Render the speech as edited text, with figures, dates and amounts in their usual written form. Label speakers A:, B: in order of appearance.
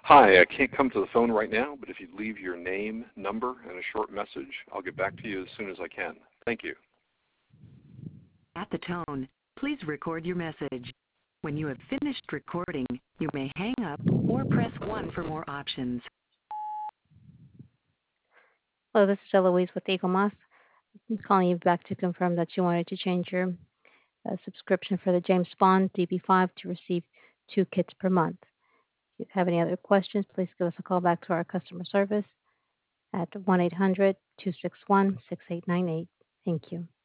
A: Hi, I can't come to the phone right now, but if you'd leave your name, number, and a short message, I'll get back to you as soon as I can. Thank you.
B: At the tone, please record your message. When you have finished recording, you may hang up or press 1 for more options.
C: Hello, this is Eloise with Eagle Moss. I'm calling you back to confirm that you wanted to change your subscription for the James Bond DB5 to receive 2 kits per month. If you have any other questions, please give us a call back to our customer service at 1-800-261-6898. Thank you.